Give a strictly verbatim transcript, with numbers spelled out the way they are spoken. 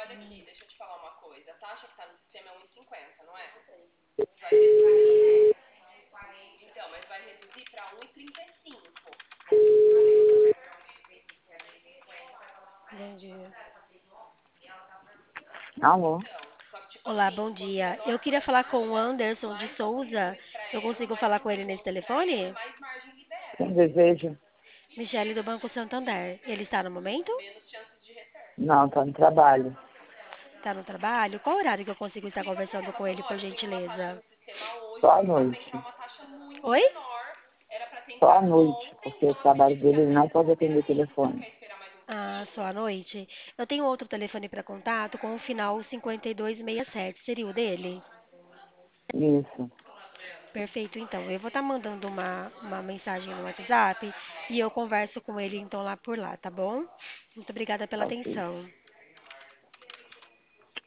olha aqui, deixa eu te falar uma coisa. A taxa que tá no sistema é um e cinquenta, não é? Vai reduzir. Então, mas vai reduzir para um e trinta e cinco. Bom dia. Alô? Então, só que tipo Olá, assim, bom quanto dia. menor Eu for queria a falar com o taxa, Anderson de mais alcance Souza. dois para Eu ela, consigo mais falar com ele nesse desconto para ela, telefone? mais margem libera. Quem deseja? Michele do Banco Santander. Ele está no momento? Menos chances de return. Não, tá no trabalho. Está no trabalho? Qual horário que eu consigo estar Explica para conversando ela, com fala, ele, por olha, tem uma taxa no gentileza? sistema hoje, Só à mas tá para entrar noite. uma taxa muito Oi? menor. Era para ter Só à entrado noite, ontem, porque o então trabalho acredito que dele ele até não pode devolver atender a ele. Você não telefone. quer esperar mais um Ah, pouquinho? só à noite. Eu tenho outro telefone para contato com o final cinquenta e dois sessenta e sete. Seria o dele? Isso, Perfeito, então. Eu vou estar mandando uma, uma mensagem no WhatsApp e eu converso com ele então lá por lá, tá bom? Muito obrigada pela ok. atenção.